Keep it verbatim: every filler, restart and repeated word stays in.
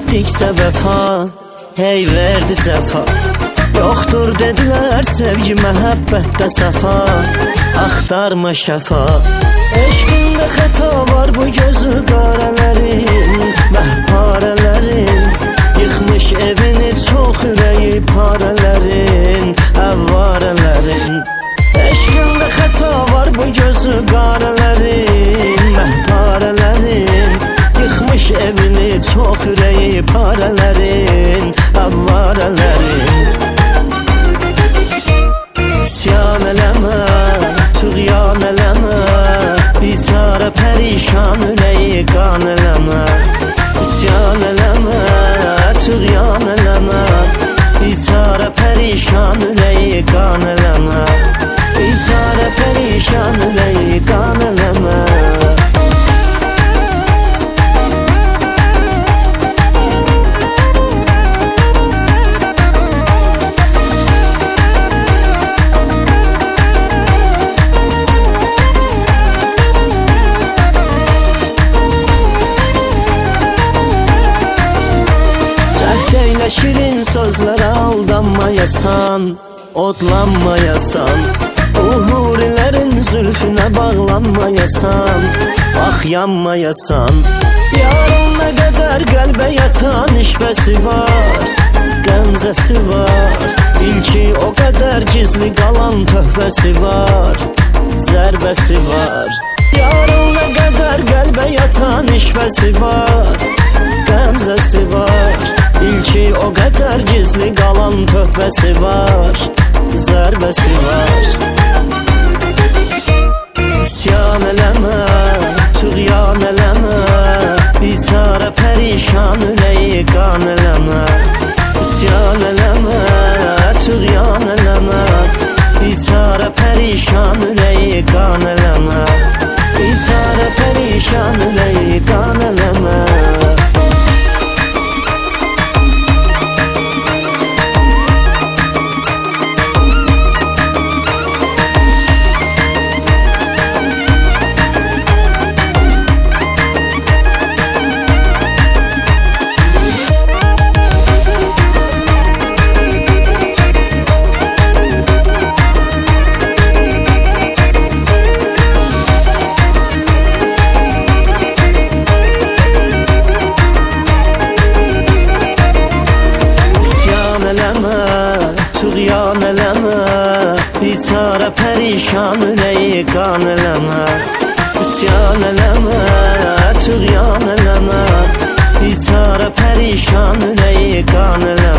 etdiksə vəfa, hey verdi səfa. Yoxdur dedilər sevgi məhəbbətdə səfa, axtarma şəfa. Eşqində xəta var bu gözü qarələrin, məhparələrin. Yıxmış evini çox ürəyi parələrin, əvvarələrin. Eşqində xəta var bu gözü qarələrin, məhparələrin. Yıxmış evini çox ürəyi parələrin, əvvarələrin. Üsyan eləmə, tuğyan eləmə, biçarə pərişan ürəyi qan eləmə. Üsyan eləmə, tuğyan eləmə, biçarə pərişan ürəyi qan eləmə. Biçarə pərişan ürəyi qan eləmə. Şirin sözlərə aldanmayasan, odlanmayasan. Uhurilərin zülfünə bağlanmayasan, bax yanmayasan. Yarın nə qədər qəlbə yatan işvəsi var, qəmzəsi var. Bil ki o qədər gizli qalan töhfəsi var, zərbəsi var. Yarın nə qədər qəlbə yatan işvəsi var, qəmzəsi var. Bil ki o qədər gizli qalan töhfəsi var, zərbəsi var. Üsyan eləmə, tuğyan eləmə, biçarə pərişan ürəyi qan eləmə. Üsyan eləmə, tuğyan eləmə, biçarə pərişan ürəyi qan eləmə. Biçarə pərişan ürəyi qan eləmə. Tuğyan eləmə, biçarə pərişan ürəyi qan eləmə. Üsyan eləmə, tuğyan eləmə, biçarə pərişan ürəyi qan eləmə.